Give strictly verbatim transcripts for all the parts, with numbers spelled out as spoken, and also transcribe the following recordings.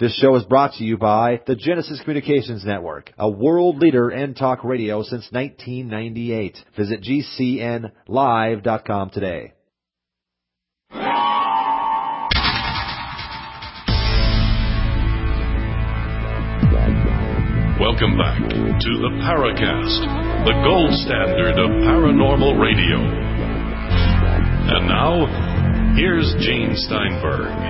This show is brought to you by the Genesis Communications Network, a world leader in talk radio since nineteen ninety-eight. Visit G C N live dot com today. Welcome back to the Paracast, the gold standard of paranormal radio. And now, here's Gene Steinberg.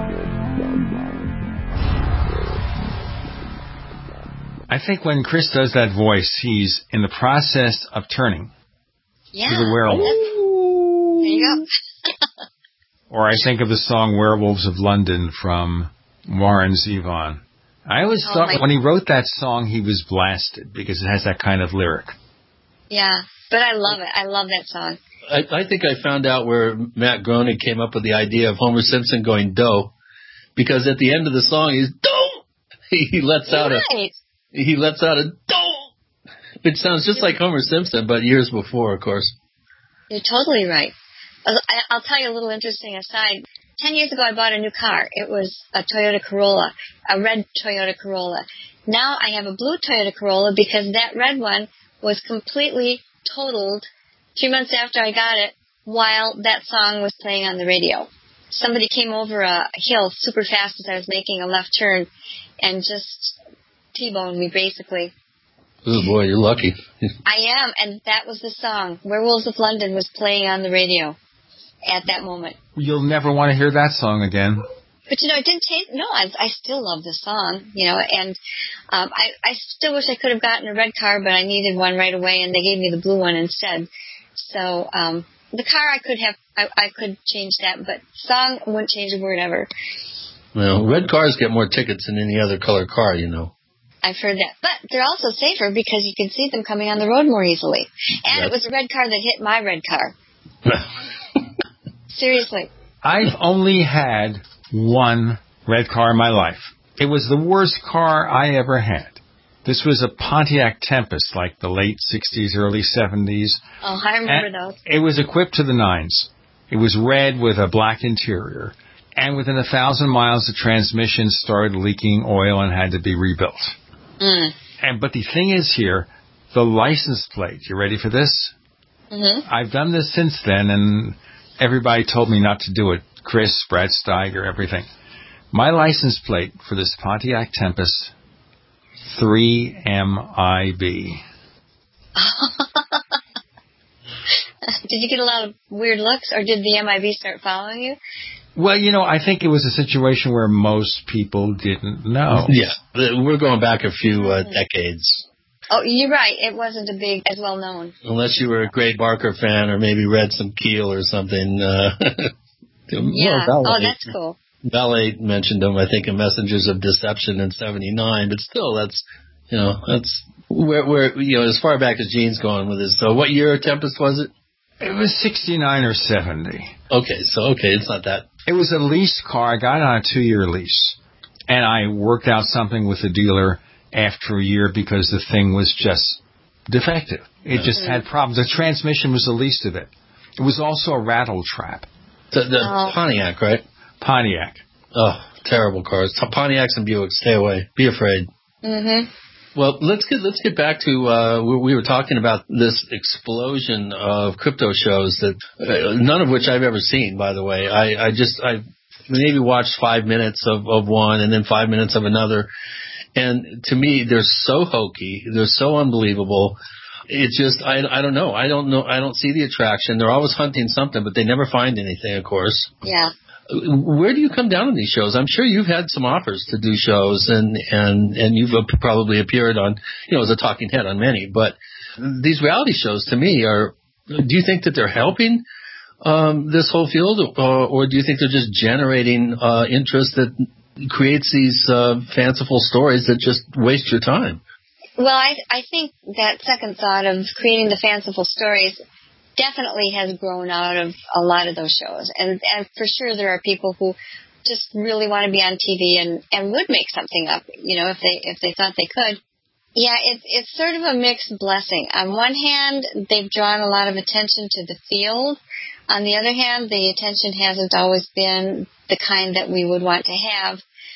I think when Chris does that voice, he's in the process of turning yeah. to the werewolf. There you go. Or I think of the song Werewolves of London from Warren Zevon. I always oh, thought when he wrote that song, he was blasted because it has that kind of lyric. Yeah, but I love it. I love that song. I, I think I found out where Matt Groening came up with the idea of Homer Simpson going dough, because at the end of the song, he's dough. He lets You're out right. a he lets out a dough. It sounds just like Homer Simpson, but years before, of course. You're totally right. I'll tell you a little interesting aside. Ten years ago, I bought a new car. It was a Toyota Corolla, a red Toyota Corolla. Now I have a blue Toyota Corolla because that red one was completely totaled three months after I got it while that song was playing on the radio. Somebody came over a hill super fast as I was making a left turn and just T-boned me, basically. Oh, boy, you're lucky. I am, and that was the song. Werewolves of London was playing on the radio at that moment. You'll never want to hear that song again. But, you know, it didn't change. No, I, I still love the song, you know, and um, I, I still wish I could have gotten a red car, but I needed one right away, and they gave me the blue one instead. So um, the car, I could have, I, I could change that, but song, I wouldn't change a word ever. Well, red cars get more tickets than any other color car, you know. I've heard that. But they're also safer because you can see them coming on the road more easily. And yep. It was a red car that hit my red car. Seriously. I've only had one red car in my life. It was the worst car I ever had. This was a Pontiac Tempest, like the late sixties, early seventies. Oh, I remember and those. It was equipped to the nines. It was red with a black interior. And within a thousand miles, the transmission started leaking oil and had to be rebuilt. Mm. And but the thing is here, the license plate. You ready for this? Mm-hmm. I've done this since then, and everybody told me not to do it. Chris, Brad Steiger, everything. My license plate for this Pontiac Tempest, three M I B. Did you get a lot of weird looks, or did the M I B start following you? Well, you know, I think it was a situation where most people didn't know. Yeah, we're going back a few uh, decades. Oh, you're right. It wasn't a big, as well known. Unless you were a Gray Barker fan or maybe read some Keel or something. Uh, yeah. Well, oh, that's cool. Ballet mentioned them, I think, in Messengers of Deception in seventy-nine. But still, that's, you know, that's where, where you know, as far back as Gene's going with this. So what year of Tempest was it? It was sixty-nine or seventy. Okay, so, okay, it's not that. It was a lease car. I got it on a two-year lease. And I worked out something with the dealer after a year because the thing was just defective. It mm-hmm. just had problems. The transmission was the least of it. It was also a rattle trap. The, the oh. Pontiac, right? Pontiac. Oh, terrible cars. Pontiacs and Buicks, stay away. Be afraid. Mm-hmm. Well, let's get let's get back to uh, we were talking about this explosion of crypto shows that uh, none of which I've ever seen. By the way, I, I just I maybe watched five minutes of, of one and then five minutes of another, and to me they're so hokey, they're so unbelievable. It just I I don't know I don't know I don't see the attraction. They're always hunting something, but they never find anything. Of course. Yeah. Where do you come down on these shows? I'm sure you've had some offers to do shows, and, and, and you've probably appeared on, you know, as a talking head on many. But these reality shows, to me, are. Do you think that they're helping um, this whole field, or, or do you think they're just generating uh, interest that creates these uh, fanciful stories that just waste your time? Well, I I think that second thought of creating the fanciful stories definitely has grown out of a lot of those shows. And, and for sure there are people who just really want to be on T V and, and would make something up, you know, if they if they thought they could. Yeah, it's it's sort of a mixed blessing. On one hand, they've drawn a lot of attention to the field. On the other hand, the attention hasn't always been the kind that we would want to have.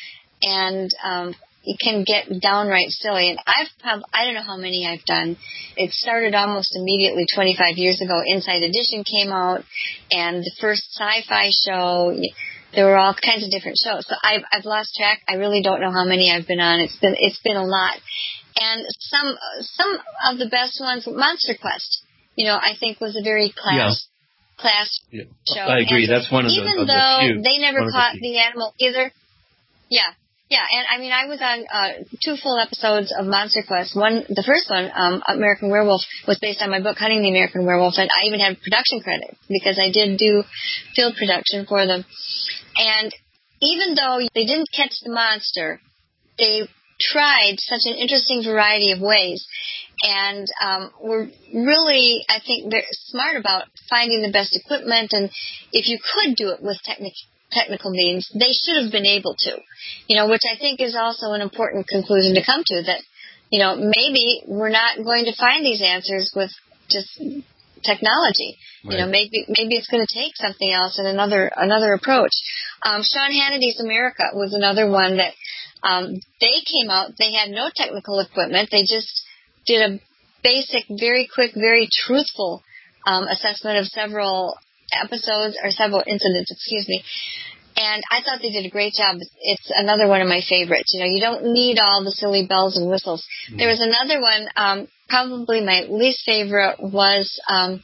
and um, it can get downright silly. And I've prob- I don't know how many I've done. It started almost immediately twenty-five years ago. Inside Edition came out, and the first sci-fi show. There were all kinds of different shows. So I've I've lost track. I really don't know how many I've been on. It's been it's been a lot. And some some of the best ones, Monster Quest, you know, I think was a very class yeah. class yeah. show. I agree. And That's one of the even of the though few. they never one caught the, the animal either. Yeah. Yeah, and I mean, I was on uh, two full episodes of Monster Quest. One, the first one, um, American Werewolf, was based on my book, Hunting the American Werewolf, and I even had production credit because I did do field production for them. And even though they didn't catch the monster, they tried such an interesting variety of ways, and um, were really, I think, very smart about finding the best equipment. And if you could do it with technique. technical means, they should have been able to, you know, which I think is also an important conclusion to come to, that, you know, maybe we're not going to find these answers with just technology. Right. You know, maybe maybe it's going to take something else and another another approach. Um, Sean Hannity's America was another one that um, they came out, they had no technical equipment, they just did a basic, very quick, very truthful um, assessment of several episodes or several incidents, excuse me. And I thought they did a great job. It's another one of my favorites. You know, you don't need all the silly bells and whistles. Mm. There was another one, um, probably my least favorite was um,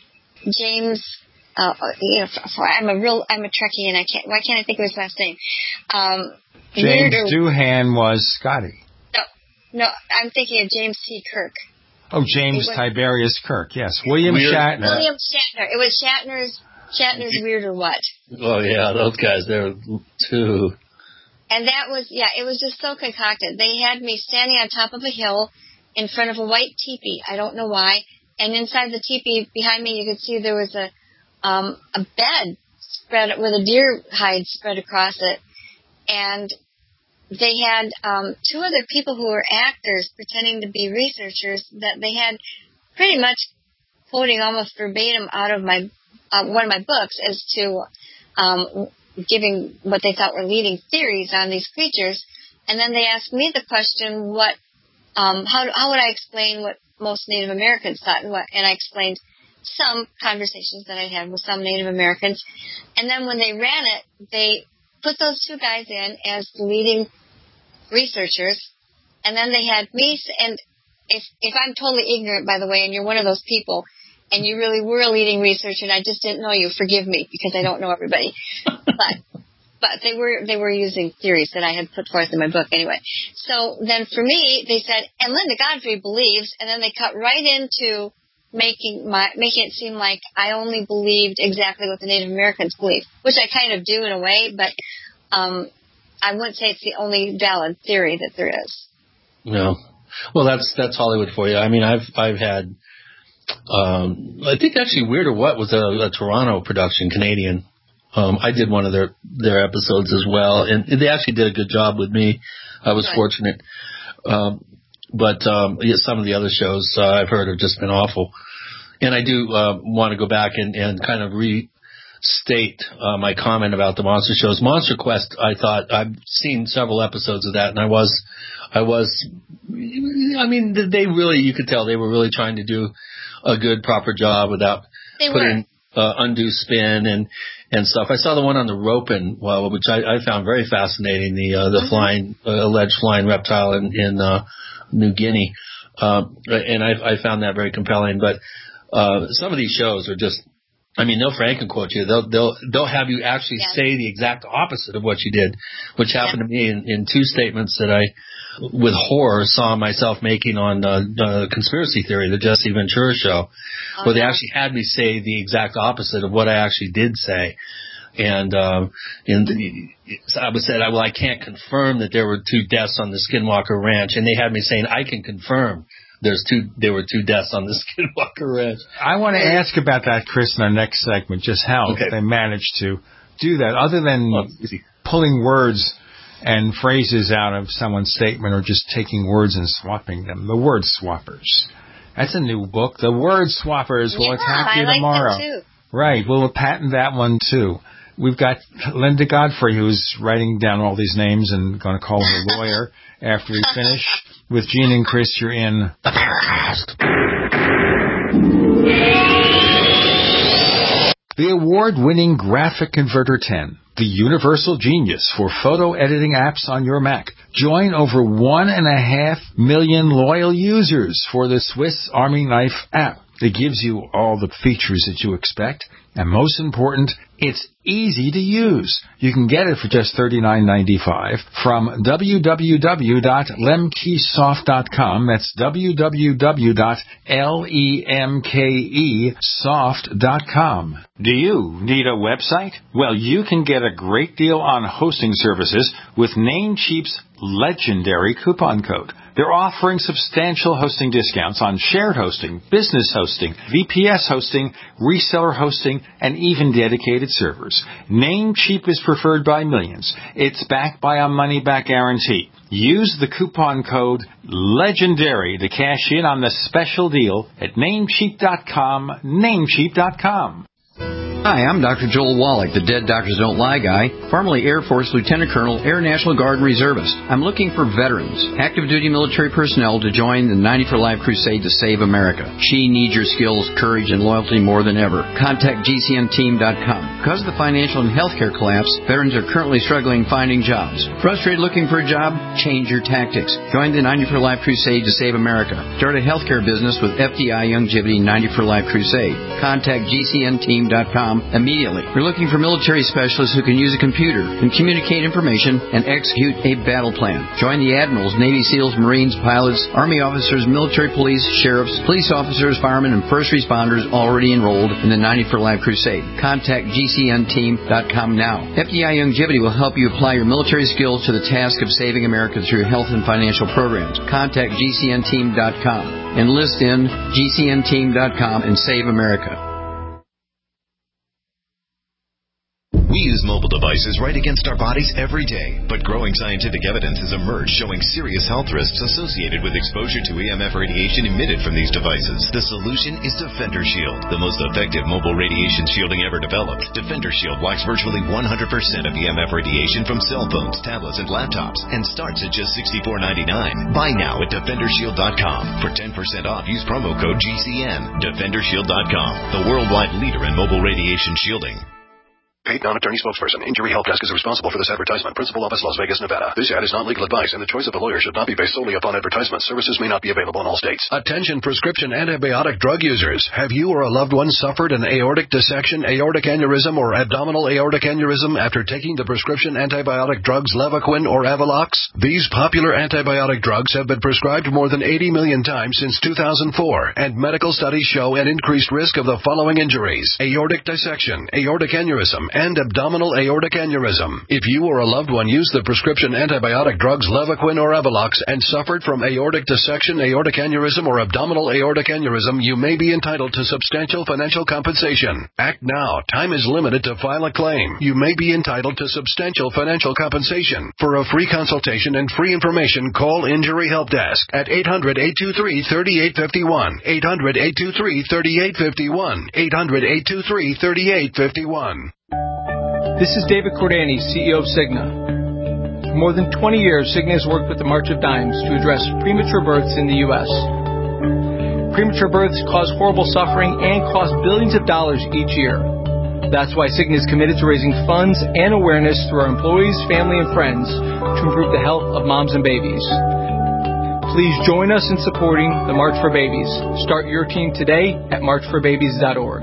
James. Uh, you know, for, for, I'm a real, I'm a Trekkie, and I can't. Why can't I think of his last name? Um, James Weirder, Doohan was Scotty. No, no, I'm thinking of James T. Kirk. Oh, James was, Tiberius Kirk, yes. William Weird. Shatner. William Shatner. It was Shatner's Shatner's Weird or What. Oh, yeah, those guys, they're too. And that was, yeah, it was just so concocted. They had me standing on top of a hill in front of a white teepee. I don't know why. And inside the teepee, behind me, you could see there was a um, a bed spread with a deer hide spread across it. And they had um, two other people who were actors pretending to be researchers that they had pretty much quoting almost verbatim out of my uh, one of my books as to um, giving what they thought were leading theories on these creatures. And then they asked me the question, what, um, how, how would I explain what most Native Americans thought? And, what, and I explained some conversations that I had with some Native Americans. And then when they ran it, they put those two guys in as the leading researchers, and then they had me, and if if I'm totally ignorant, by the way, and you're one of those people, and you really were a leading researcher, and I just didn't know you, forgive me, because I don't know everybody. but but they were they were using theories that I had put forth in my book anyway. So then for me, they said, and Linda Godfrey believes, and then they cut right into making my making it seem like I only believed exactly what the Native Americans believe, which I kind of do in a way, but um, I wouldn't say it's the only valid theory that there is. No, well, that's that's Hollywood for you. I mean, I've I've had, um, I think actually Weird or What was a, a Toronto production, Canadian. Um, I did one of their their episodes as well, and they actually did a good job with me. I was Good. fortunate. Um, But um, yeah, some of the other shows uh, I've heard have just been awful. And I do uh, want to go back and, and kind of restate uh, my comment about the monster shows. Monster Quest, I thought, I've seen several episodes of that, and I was, I was, I mean, they really, you could tell they were really trying to do a good, proper job without they putting uh, undue spin and, and stuff. I saw the one on the Ropin, well, which I, I found very fascinating, the uh, the mm-hmm. flying, uh, alleged flying reptile in, in uh, New Guinea, um, and I, I found that very compelling. But uh, some of these shows are just, I mean, they'll Frankenquote you. They'll they'll they'll have you actually yeah. say the exact opposite of what you did, which happened yeah. to me in, in two statements that I, with horror, saw myself making on uh, uh, Conspiracy Theory, the Jesse Ventura show, uh-huh. where they actually had me say the exact opposite of what I actually did say. And, um, and I was said, well, I can't confirm that there were two deaths on the Skinwalker Ranch. And they had me saying, I can confirm there's two, there were two deaths on the Skinwalker Ranch. I want to ask about that, Chris, in our next segment, just how okay. they managed to do that, other than oh, pulling words and phrases out of someone's statement or just taking words and swapping them. The Word Swappers. That's a new book. The Word Swappers will yeah, attack you I like tomorrow. That too. Right. We'll patent that one, too. we've got Linda Godfrey, who's writing down all these names and going to call her lawyer after we finish. With Gene and Chris, you're in the Paracast. The award-winning Graphic Converter ten, the universal genius for photo editing apps on your Mac. Join over one and a half million loyal users for the Swiss Army Knife app. It gives you all the features that you expect, and most important, it's easy to use. You can get it for just thirty-nine ninety-five from w w w dot lemkesoft dot com. That's w w w dot lemkesoft dot com. Do you need a website? Well, you can get a great deal on hosting services with Namecheap's legendary coupon code. They're offering substantial hosting discounts on shared hosting, business hosting, V P S hosting, reseller hosting, and even dedicated servers. Namecheap is preferred by millions. It's backed by a money-back guarantee. Use the coupon code LEGENDARY to cash in on the special deal at namecheap dot com, namecheap dot com. Hi, I'm Doctor Joel Wallach, the Dead Doctors Don't Lie guy, formerly Air Force Lieutenant Colonel, Air National Guard Reservist. I'm looking for veterans, active duty military personnel to join the ninety for Life crusade to save America. She needs your skills, courage, and loyalty more than ever. Contact G C N team dot com. Because of the financial and healthcare collapse, veterans are currently struggling finding jobs. Frustrated looking for a job? Change your tactics. Join the ninety for Life crusade to save America. Start a healthcare business with F D I Longevity ninety for Life crusade. Contact G C N team dot com immediately. We're looking for military specialists who can use a computer and communicate information and execute a battle plan. Join the admirals, Navy SEALs, Marines, pilots, Army officers, military police, sheriffs, police officers, firemen, and first responders already enrolled in the ninety for Life crusade. Contact G C N team dot com now. F D I Longevity will help you apply your military skills to the task of saving America through health and financial programs. Contact G C N team dot com. Enlist in G C N team dot com and save America. We use mobile devices right against our bodies every day, but growing scientific evidence has emerged showing serious health risks associated with exposure to E M F radiation emitted from these devices. The solution is Defender Shield, the most effective mobile radiation shielding ever developed. Defender Shield blocks virtually one hundred percent of E M F radiation from cell phones, tablets, and laptops, and starts at just sixty-four ninety-nine. Buy now at defender shield dot com. For ten percent off, use promo code G C N. defender shield dot com, the worldwide leader in mobile radiation shielding. Paid non-attorney spokesperson. Injury Help Desk is responsible for this advertisement. Principal office, Las Vegas, Nevada. This ad is not legal advice, and the choice of the lawyer should not be based solely upon advertisement. Services may not be available in all states. Attention prescription antibiotic drug users. Have you or a loved one suffered an aortic dissection, aortic aneurysm, or abdominal aortic aneurysm after taking the prescription antibiotic drugs Levaquin or Avalox? These popular antibiotic drugs have been prescribed more than eighty million times since two thousand four, and medical studies show an increased risk of the following injuries: aortic dissection, aortic aneurysm, and abdominal aortic aneurysm. If you or a loved one used the prescription antibiotic drugs Levaquin or Avalox and suffered from aortic dissection, aortic aneurysm, or abdominal aortic aneurysm, you may be entitled to substantial financial compensation. Act now. Time is limited to file a claim. You may be entitled to substantial financial compensation. For a free consultation and free information, call Injury Help Desk at eight hundred, eight two three, three eight five one, eight hundred, eight two three, three eight five one, eight hundred, eight two three, three eight five one. This is David Cordani, C E O of Cigna. For more than twenty years, Cigna has worked with the March of Dimes to address premature births in the U S Premature births cause horrible suffering and cost billions of dollars each year. That's why Cigna is committed to raising funds and awareness through our employees, family, and friends to improve the health of moms and babies. Please join us in supporting the March for Babies. Start your team today at march for babies dot org.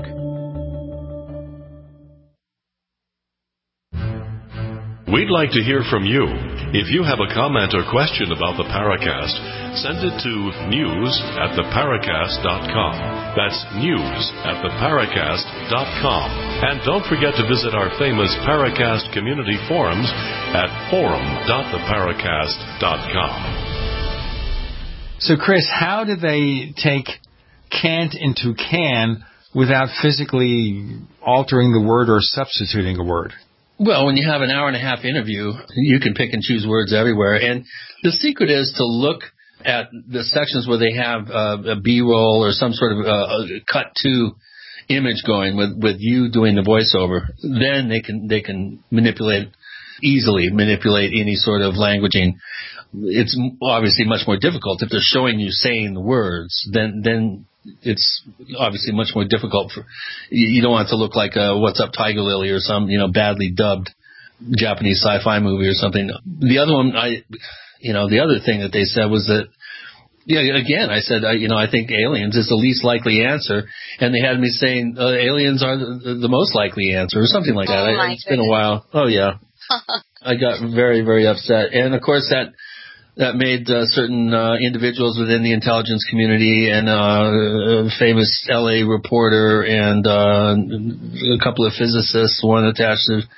We'd like to hear from you. If you have a comment or question about the Paracast, send it to news at the paracast dot com. That's news at the paracast dot com. And don't forget to visit our famous Paracast community forums at forum dot the paracast dot com. So, Chris, how do they take can't into can without physically altering the word or substituting a word? Well, when you have an hour and a half interview, you can pick and choose words everywhere. And the secret is to look at the sections where they have uh, a B-roll or some sort of uh, cut to image going with, with you doing the voiceover, then they can they can manipulate easily manipulate any sort of languaging. It's obviously much more difficult if they're showing you saying the words. Then then it's obviously much more difficult for you. Don't want it to look like a What's Up Tiger Lily or some you know badly dubbed Japanese sci-fi movie or something. The other one, I you know the other thing that they said was that. Yeah, again, I said, I, you know, I think aliens is the least likely answer, and they had me saying uh, aliens are the, the most likely answer, or something like that. Oh, I, it's been a while. Oh, yeah. I got very, very upset. And, of course, that that made uh, certain uh, individuals within the intelligence community and uh, a famous L A reporter and uh, a couple of physicists, one attached to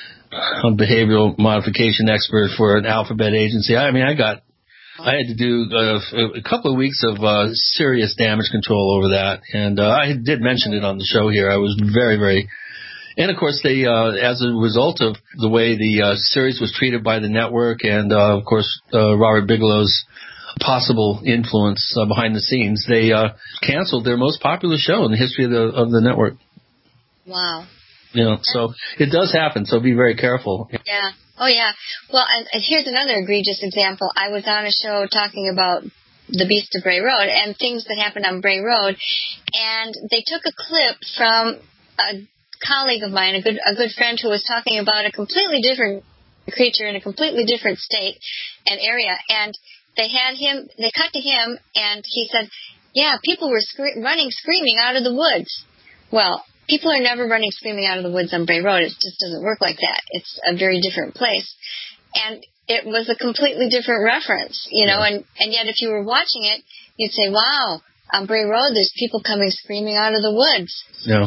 a behavioral modification expert for an alphabet agency. I mean, I got... I had to do uh, a couple of weeks of uh, serious damage control over that, and uh, I did mention it on the show here. I was very, very, and of course, they, uh, as a result of the way the uh, series was treated by the network, and uh, of course, uh, Robert Bigelow's possible influence uh, behind the scenes, they uh, canceled their most popular show in the history of the of the network. Wow. You know, so it does happen. So be very careful. Yeah. Oh, yeah. Well, and, and here's another egregious example. I was on a show talking about the Beast of Bray Road and things that happened on Bray Road, and they took a clip from a colleague of mine, a good a good friend, who was talking about a completely different creature in a completely different state and area, and they had him. They cut to him, and he said, "Yeah, people were scre- running, screaming out of the woods." Well. People are never running screaming out of the woods on Bray Road. It just doesn't work like that. It's a very different place. And it was a completely different reference, you know, yeah. and, and yet if you were watching it, you'd say, wow, on Bray Road there's people coming screaming out of the woods. Yeah.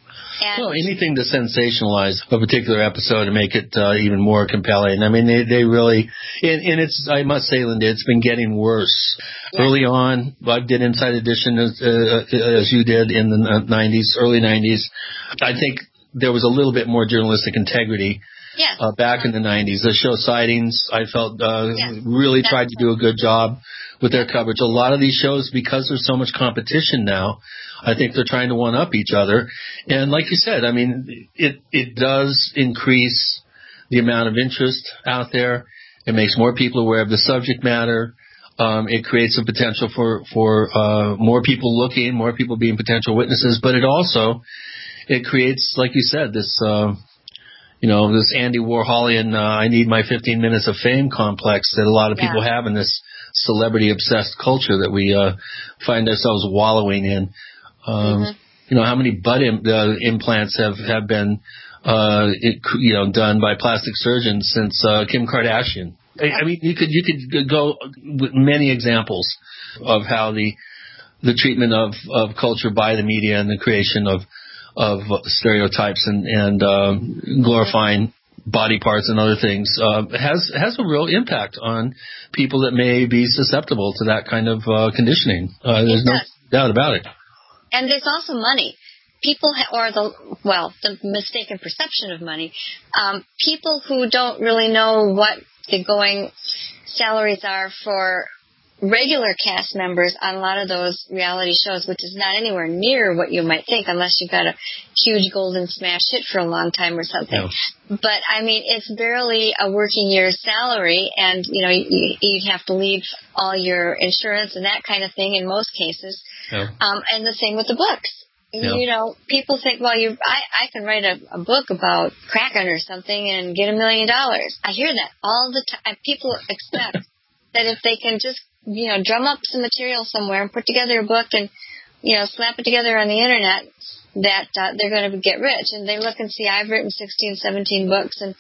And well, anything to sensationalize a particular episode and make it uh, even more compelling. I mean, they, they really, and, and it's, I must say, Linda, it's been getting worse. Yeah. Early on, I did Inside Edition as, uh, as you did in the nineties, early nineties. I think there was a little bit more journalistic integrity. Yeah. Uh, back uh-huh. in the nineties. The show Sightings, I felt, uh, yeah. really That's tried to do a good job with their coverage. A lot of these shows, because there's so much competition now, I think they're trying to one-up each other. And like you said, I mean, it, it does increase the amount of interest out there. It makes more people aware of the subject matter. Um, it creates a potential for, for, uh, more people looking, more people being potential witnesses. But it also, it creates, like you said, this, uh, you know, this Andy Warholian, uh, I need my fifteen minutes of fame complex that a lot of people yeah. have in this celebrity-obsessed culture that we uh, find ourselves wallowing in. Um, mm-hmm. You know, how many butt Im- uh, implants have, have been, uh, it, you know, done by plastic surgeons since uh, Kim Kardashian? I, I mean, you could you could go with many examples of how the the treatment of, of culture by the media and the creation of of stereotypes and, and uh, glorifying body parts and other things uh, has has a real impact on people that may be susceptible to that kind of uh, conditioning. Uh, there's no doubt about it. And there's also money. People, ha- or the, well, the mistaken perception of money. Um, people who don't really know what the going salaries are for regular cast members on a lot of those reality shows, which is not anywhere near what you might think unless you've got a huge golden smash hit for a long time or something. Yeah. But, I mean, it's barely a working year's salary, and, you know, you, you'd have to leave all your insurance and that kind of thing in most cases. Yeah. Um, and the same with the books. Yeah. You know, people think, well, you, I, I can write a, a book about Kraken or something and get a million dollars. I hear that all the time. People expect that if they can just, you know, drum up some material somewhere and put together a book and, you know, slap it together on the internet, that uh, they're going to get rich. And they look and see I've written sixteen, seventeen books, and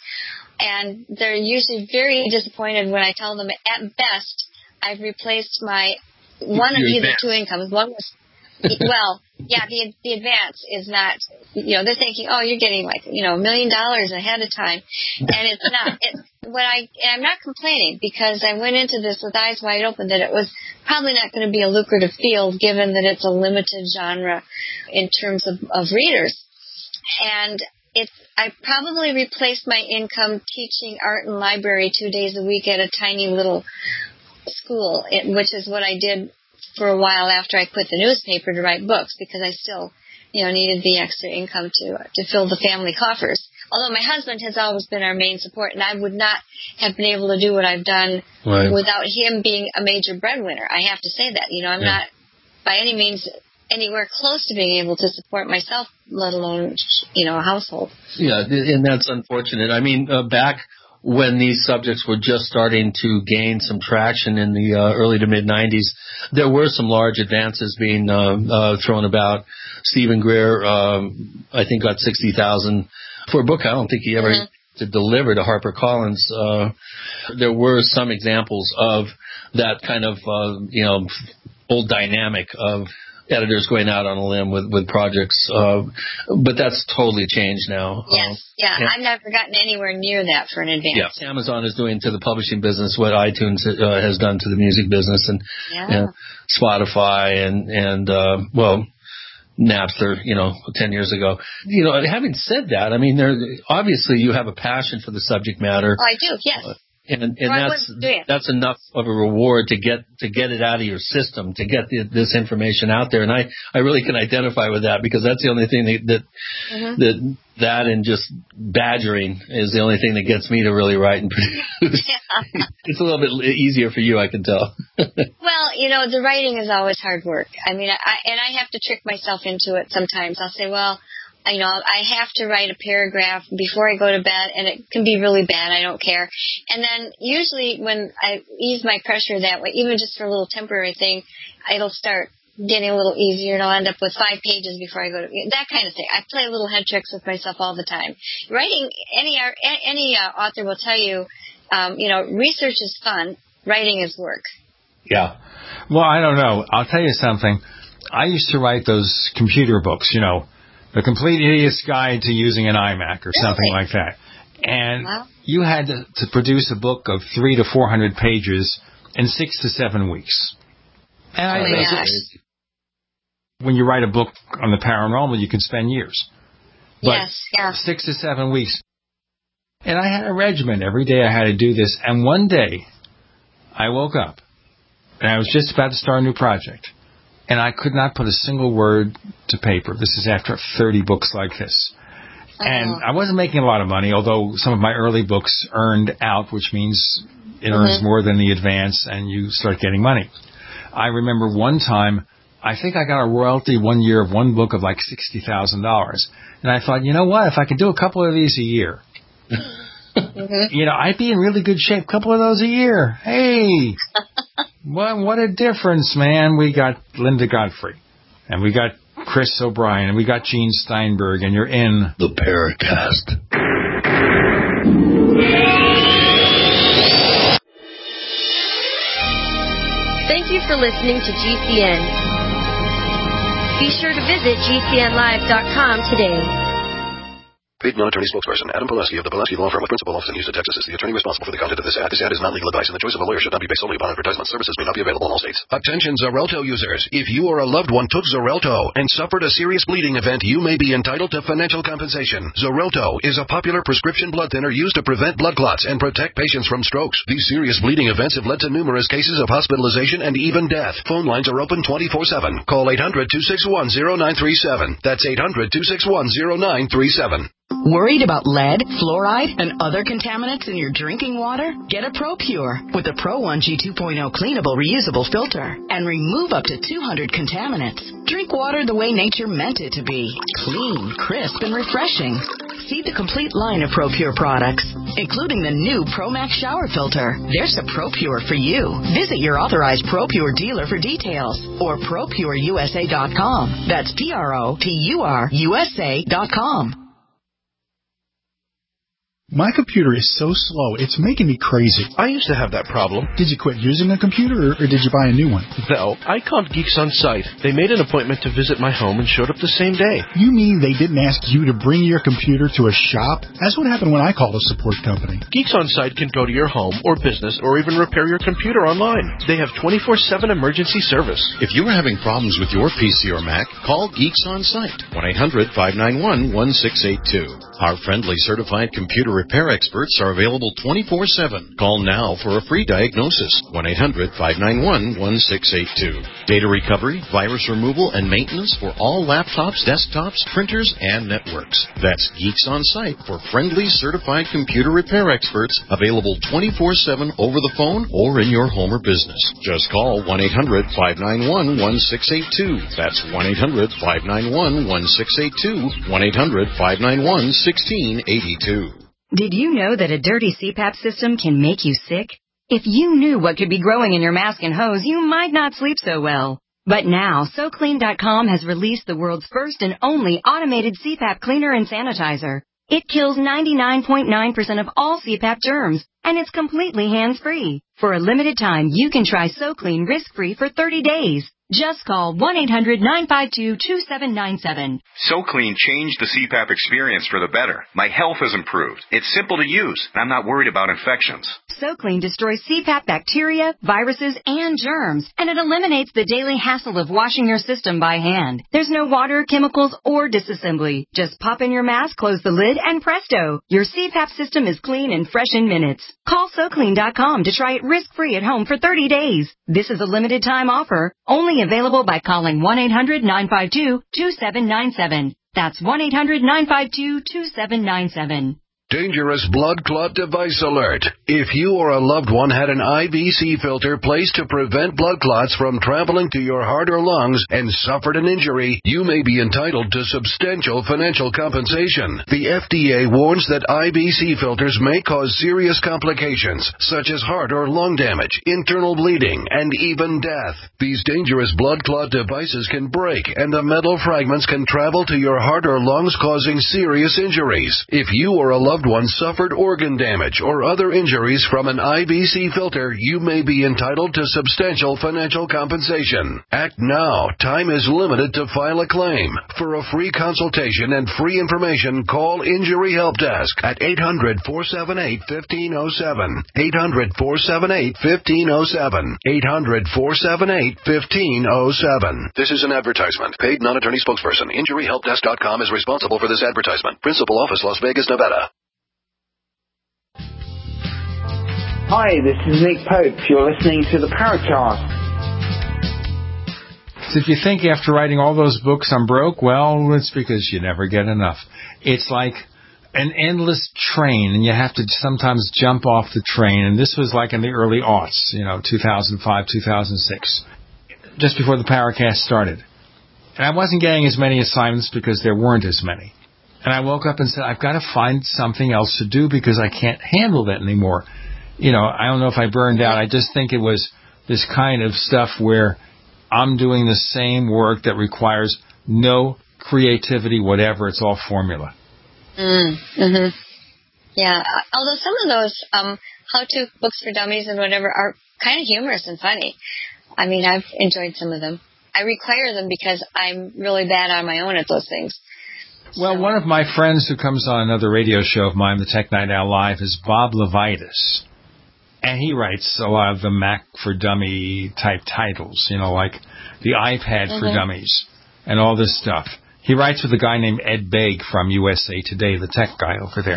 and they're usually very disappointed when I tell them at best I've replaced my one of either two incomes. One was, well, yeah, the the advance is not, you know, they're thinking, oh, you're getting like, you know, a million dollars ahead of time, and it's not. It, what I and I'm not complaining, because I went into this with eyes wide open that it was probably not going to be a lucrative field, given that it's a limited genre in terms of, of readers, and it's I probably replaced my income teaching art and library two days a week at a tiny little school, it, which is what I did for a while after I quit the newspaper to write books, because I still you know, needed the extra income to to fill the family coffers. Although my husband has always been our main support, and I would not have been able to do what I've done right. without him being a major breadwinner. I have to say that. You know, I'm yeah. not by any means anywhere close to being able to support myself, let alone, you know, a household. Yeah, and that's unfortunate. I mean, uh, back when these subjects were just starting to gain some traction in the uh, early to mid nineties, there were some large advances being uh, uh, thrown about. Stephen Greer, um, I think, got sixty thousand for a book. I don't think he ever mm-hmm. to deliver to HarperCollins. Uh, there were some examples of that kind of, uh, you know, old dynamic of editors going out on a limb with, with projects, uh, but that's totally changed now. Yes, um, yeah, yeah, I've never gotten anywhere near that for an advance. Yeah, Amazon is doing to the publishing business what iTunes uh, has done to the music business, and yeah. you know, Spotify and and uh, well, Napster, you know, ten years ago. You know, having said that, I mean, there obviously you have a passion for the subject matter. Oh, I do, yes. Uh, And, and that's that's enough of a reward to get to get it out of your system, to get the, this information out there. And I, I really can identify with that, because that's the only thing that that, mm-hmm. that that and just badgering is the only thing that gets me to really write and produce. Yeah. It's a little bit easier for you, I can tell. Well, you know, the writing is always hard work. I mean, I and I have to trick myself into it sometimes. I'll say, well, you know, I have to write a paragraph before I go to bed, and it can be really bad. I don't care. And then usually when I ease my pressure that way, even just for a little temporary thing, it'll start getting a little easier, and I'll end up with five pages before I go to that kind of thing. I play little head tricks with myself all the time. Writing, any any uh, author will tell you, um, you know, research is fun. Writing is work. Yeah. Well, I don't know. I'll tell you something. I used to write those computer books, you know, The Complete Idiot's Guide to Using an iMac or really? something like that. And wow. you had to, to produce a book of three to four hundred pages in six to seven weeks. And I oh think when you write a book on the paranormal, you can spend years. But yes, yeah. six to seven weeks. And I had a regimen. Every day I had to do this. And one day I woke up and I was just about to start a new project. And I could not put a single word to paper. This is after thirty books like this. Oh. And I wasn't making a lot of money, although some of my early books earned out, which means it mm-hmm. earns more than the advance, and you start getting money. I remember one time, I think I got a royalty one year of one book of like sixty thousand dollars. And I thought, you know what, if I could do a couple of these a year, mm-hmm. you know, I'd be in really good shape. A couple of those a year. Hey! What, what a difference, man. We got Linda Godfrey, and we got Chris O'Brien, and we got Gene Steinberg, and you're in the Paracast. Thank you for listening to G C N. Be sure to visit G C N live dot com today. Paid non-attorney spokesperson Adam Pileski of the Pileski Law Firm with principal office in Houston, Texas, is the attorney responsible for the content of this ad. This ad is not legal advice, and the choice of a lawyer should not be based solely upon advertisement. Services may not be available in all states. Attention Xarelto users. If you or a loved one took Xarelto and suffered a serious bleeding event, you may be entitled to financial compensation. Xarelto is a popular prescription blood thinner used to prevent blood clots and protect patients from strokes. These serious bleeding events have led to numerous cases of hospitalization and even death. Phone lines are open twenty-four seven. Call eight hundred, two six one, zero nine three seven. That's eight hundred, two six one, zero nine three seven. Worried about lead, fluoride, and other contaminants in your drinking water? Get a ProPure with a Pro one G two point oh cleanable reusable filter and remove up to two hundred contaminants. Drink water the way nature meant it to be. Clean, crisp, and refreshing. See the complete line of ProPure products, including the new ProMax shower filter. There's a ProPure for you. Visit your authorized ProPure dealer for details or Pro Pure U S A dot com. That's P R O P U R U S A dot com. My computer is so slow, it's making me crazy. I used to have that problem. Did you quit using a computer, or, or did you buy a new one? No, I called Geeks On Site. They made an appointment to visit my home and showed up the same day. You mean they didn't ask you to bring your computer to a shop? That's what happened when I called a support company. Geeks On Site can go to your home or business or even repair your computer online. They have twenty-four seven emergency service. If you are having problems with your P C or Mac, call Geeks On Site. one eight hundred, five nine one, one six eight two. Our friendly certified computer repair experts are available twenty-four seven. Call now for a free diagnosis. one eight hundred five nine one one six eight two. Data recovery, virus removal, and maintenance for all laptops, desktops, printers, and networks. That's Geeks On Site for friendly, certified computer repair experts available twenty-four seven over the phone or in your home or business. Just call one eight hundred five nine one one six eight two. That's one eight hundred five nine one one six eight two. one eight hundred five nine one one six eight two. Did you know that a dirty C PAP system can make you sick? If you knew what could be growing in your mask and hose, you might not sleep so well. But now, So Clean dot com has released the world's first and only automated C PAP cleaner and sanitizer. It kills ninety-nine point nine percent of all C PAP germs, and it's completely hands-free. For a limited time, you can try So Clean risk-free for thirty days. Just call one eight hundred nine five two two seven nine seven. So Clean changed the C PAP experience for the better. My health has improved. It's simple to use, and I'm not worried about infections. So Clean destroys C PAP bacteria, viruses, and germs, and it eliminates the daily hassle of washing your system by hand. There's no water, chemicals, or disassembly. Just pop in your mask, close the lid, and presto! Your C PAP system is clean and fresh in minutes. Call So Clean dot com to try it risk-free at home for thirty days. This is a limited time offer, only available by calling one eight hundred nine five two two seven nine seven. That's one eight hundred nine five two two seven nine seven. Dangerous blood clot device alert. If you or a loved one had an I V C filter placed to prevent blood clots from traveling to your heart or lungs and suffered an injury, you may be entitled to substantial financial compensation. The F D A warns that I V C filters may cause serious complications, such as heart or lung damage, internal bleeding, and even death. These dangerous blood clot devices can break, and the metal fragments can travel to your heart or lungs, causing serious injuries. If you or a loved one suffered organ damage or other injuries from an I V C filter, you may be entitled to substantial financial compensation. Act now. Time is limited to file a claim. For a free consultation and free information, call Injury Help Desk at eight hundred four seven eight one five zero seven. eight hundred four seven eight one five zero seven. eight hundred four seven eight one five zero seven. This is an advertisement. Paid non-attorney spokesperson. Injury Help Desk dot com is responsible for this advertisement. Principal office, Las Vegas, Nevada. Hi, this is Nick Pope. You're listening to the Paracast. So if you think after writing all those books I'm broke, well, it's because you never get enough. It's like an endless train, and you have to sometimes jump off the train. And this was like in the early aughts, you know, two thousand five, two thousand six, just before the Paracast started. And I wasn't getting as many assignments because there weren't as many. And I woke up and said, I've got to find something else to do because I can't handle that anymore. You know, I don't know if I burned out. I just think it was this kind of stuff where I'm doing the same work that requires no creativity, whatever. It's all formula. Mm, mm-hmm. Yeah, although some of those um, how-to books for dummies and whatever are kind of humorous and funny. I mean, I've enjoyed some of them. I require them because I'm really bad on my own at those things. Well, so. One of my friends who comes on another radio show of mine, the Tech Night Owl Live, is Bob Levitas. And he writes a lot of the Mac for Dummy type titles, you know, like the iPad mm-hmm. for Dummies and all this stuff. He writes with a guy named Ed Begg from U S A Today, the tech guy over there.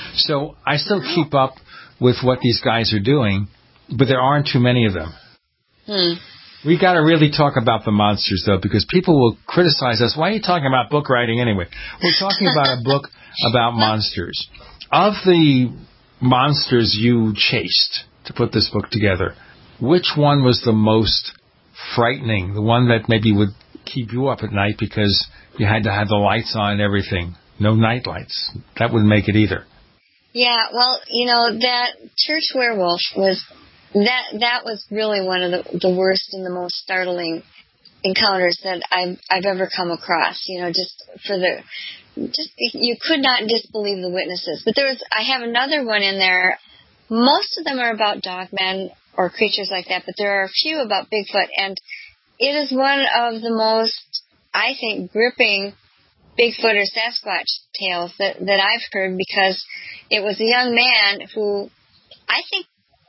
So I still keep up with what these guys are doing, but there aren't too many of them. Hmm. We got to really talk about the monsters, though, because people will criticize us. Why are you talking about book writing anyway? We're talking about a book about monsters. Of the monsters you chased to put this book together, which one was the most frightening? The one that maybe would keep you up at night because you had to have the lights on and everything. No night lights. That wouldn't make it either. Yeah, well, you know, that church werewolf was... That that was really one of the, the worst and the most startling encounters that I've I've ever come across. You know, just for the just you could not disbelieve the witnesses. But there was I have another one in there. Most of them are about dogmen or creatures like that, but there are a few about Bigfoot, and it is one of the most, I think, gripping Bigfoot or Sasquatch tales that that I've heard, because it was a young man who I think.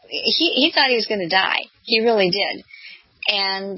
He he thought he was going to die. He really did. And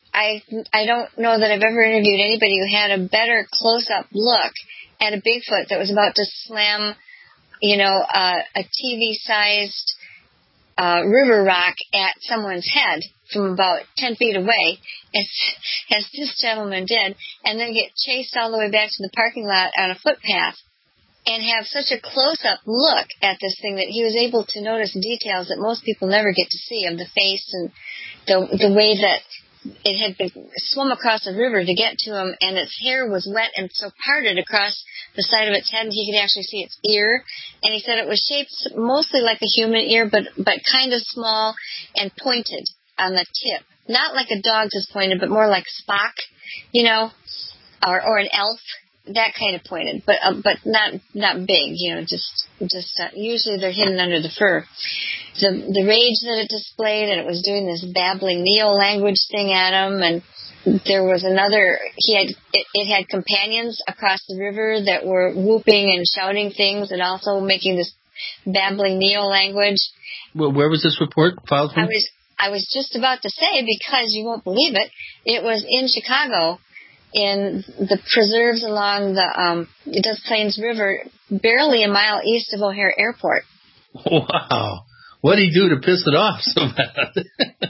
I I don't know that I've ever interviewed anybody who had a better close-up look at a Bigfoot that was about to slam you know, uh, a T V-sized uh, river rock at someone's head from about ten feet away, as, as this gentleman did, and then get chased all the way back to the parking lot on a footpath and have such a close-up look at this thing that he was able to notice details that most people never get to see of the face and the the way that it had been swum across a river to get to him, and its hair was wet and so parted across the side of its head, and he could actually see its ear. And he said it was shaped mostly like a human ear, but but kind of small and pointed on the tip. Not like a dog's is pointed, but more like Spock, you know, or or an elf. That kind of pointed, but uh, but not not big, you know. Just just uh, usually they're hidden under the fur. The the rage that it displayed, and it was doing this babbling neo language thing at him. And there was another. He had it, it had companions across the river that were whooping and shouting things, and also making this babbling neo language. Well, where was this report filed from? I was I was just about to say, because you won't believe it, it was in Chicago, in the preserves along the um, Des Plaines River, barely a mile east of O'Hare Airport. Wow. What did he do to piss it off so bad?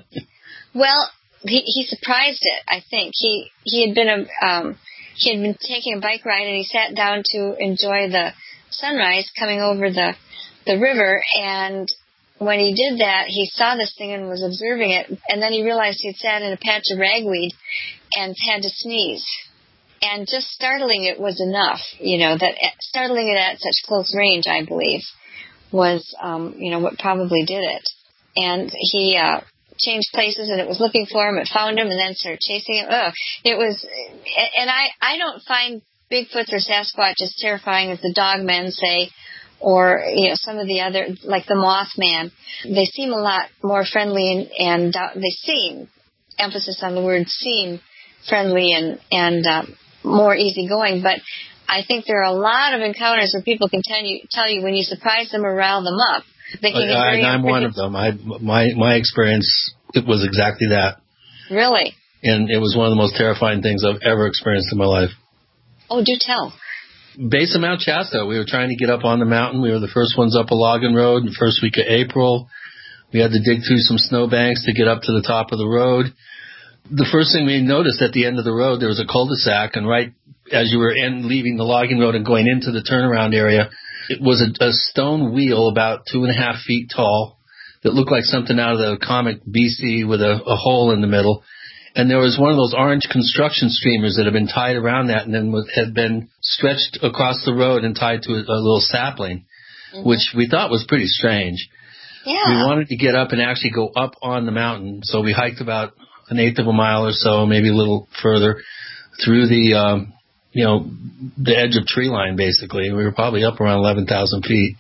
Well, he, he surprised it, I think. He he had been a um, he had been taking a bike ride, and he sat down to enjoy the sunrise coming over the the river, and when he did that, he saw this thing and was observing it, and then he realized he'd sat in a patch of ragweed and had to sneeze. And just startling it was enough, you know, that startling it at such close range, I believe, was, um, you know, what probably did it. And he uh, changed places, and it was looking for him. It found him and then started chasing him. Ugh. It was, and I, I don't find Bigfoots or Sasquatch as terrifying as the dogmen say, or, you know, some of the other, like the Mothman. They seem a lot more friendly, and, and uh, they seem, emphasis on the word seem, friendly and, and uh, more easygoing. But I think there are a lot of encounters where people can tell you, tell you when you surprise them or rile them up. They can I, get very I'm one of them. I, my, my experience, it was exactly that. Really? And it was one of the most terrifying things I've ever experienced in my life. Oh, do tell. Base of Mount Shasta. We were trying to get up on the mountain. We were the first ones up a logging road the first week of April. We had to dig through some snowbanks to get up to the top of the road. The first thing we noticed at the end of the road, there was a cul-de-sac, and right as you were in, leaving the logging road and going into the turnaround area, it was a, a stone wheel about two and a half feet tall that looked like something out of the comic B C with a, a hole in the middle. And there was one of those orange construction streamers that had been tied around that and then was, had been stretched across the road and tied to a, a little sapling, mm-hmm. which we thought was pretty strange. Yeah. We wanted to get up and actually go up on the mountain, so we hiked about an eighth of a mile or so, maybe a little further, through the, um, you know, the edge of tree line, basically. We were probably up around eleven thousand feet.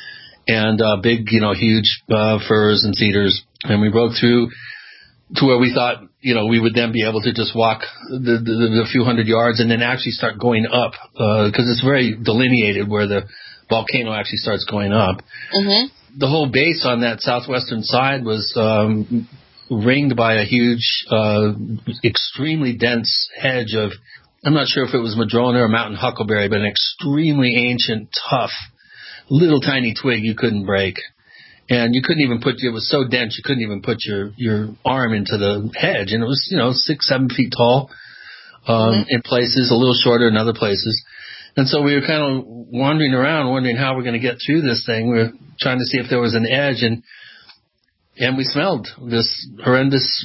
And uh, big, you know, huge uh, firs and cedars. And we rode through to where we thought, you know, we would then be able to just walk the, the, the few hundred yards and then actually start going up, because uh, it's very delineated where the volcano actually starts going up. Mm-hmm. The whole base on that southwestern side was um, ringed by a huge, uh, extremely dense hedge of, I'm not sure if it was madrona or mountain huckleberry, but an extremely ancient, tough, little tiny twig you couldn't break. And you couldn't even put, it was so dense you couldn't even put your, your arm into the hedge. And it was, you know, six, seven feet tall um, mm-hmm. in places, a little shorter in other places. And so we were kind of wandering around, wondering how we're going to get through this thing. We were trying to see if there was an edge, and and we smelled this horrendous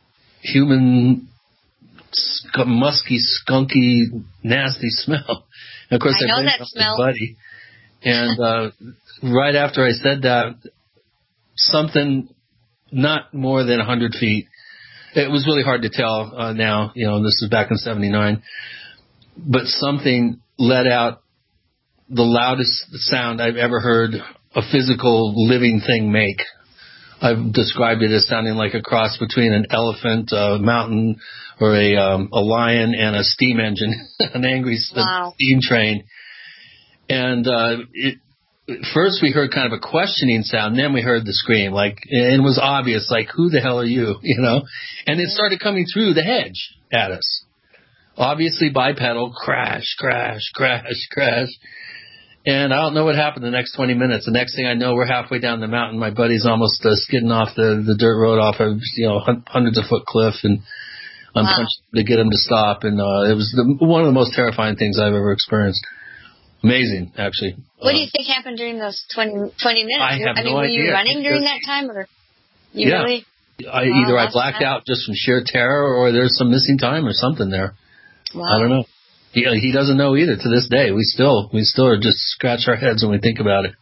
human, sk- musky, skunky, nasty smell. And of course, I I know that smell. Buddy. And uh, right after I said that, something not more than one hundred feet. It was really hard to tell uh, now. You know, this is back in seventy-nine. But something let out the loudest sound I've ever heard a physical living thing make. I've described it as sounding like a cross between an elephant, a mountain, or a um, a lion and a steam engine, an angry wow. steam train. And uh, it, first we heard kind of a questioning sound, and then we heard the scream. Like, it was obvious, like, who the hell are you, you know? And it started coming through the hedge at us. Obviously bipedal, crash, crash, crash, crash. And I don't know what happened the next twenty minutes. The next thing I know, we're halfway down the mountain. My buddy's almost uh, skidding off the, the dirt road off a you know hundreds of foot cliff, and I'm Wow. punching to get him to stop. And uh, it was the, one of the most terrifying things I've ever experienced. Amazing, actually. What uh, do you think happened during those twenty, twenty minutes? I have I mean, no were idea. you running during It's- that time, or you yeah. really? I, Wow, either I lost blacked time? out just from sheer terror, or there's some missing time or something there. Wow. I don't know. He he doesn't know either to this day. We still we still are just scratch our heads when we think about it.